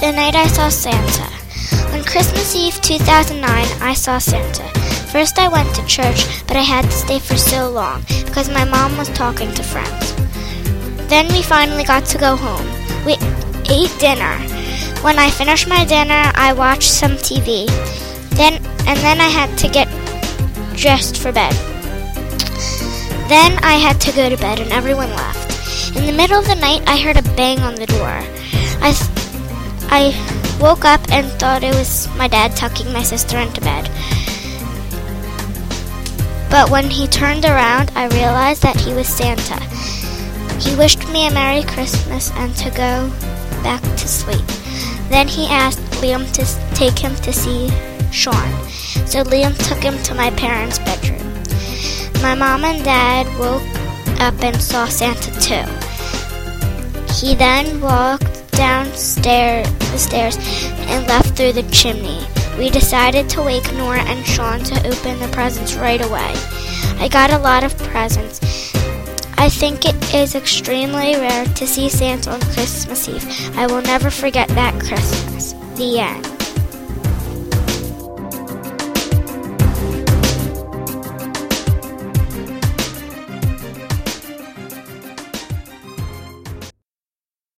The night I saw Santa. On Christmas Eve 2009, I saw Santa. First I went to church, but I had to stay for so long because my mom was talking to friends. Then we finally got to go home. We ate dinner. When I finished my dinner, I watched some TV. Then I had to get dressed for bed. Then I had to go to bed and everyone left. In the middle of the night, I heard a bang on the door. I woke up and thought it was my dad tucking my sister into bed. But when he turned around, I realized that he was Santa. He wished me a Merry Christmas and to go back to sleep. Then he asked Liam to take him to see Sean. So Liam took him to my parents' bedroom. My mom and dad woke up and saw Santa too. He then walked downstairs the stairs and left through the chimney. We decided to wake Nora and Sean to open the presents right away. I got a lot of presents. I think it is extremely rare to see Santa on Christmas Eve. I will never forget that Christmas. The end.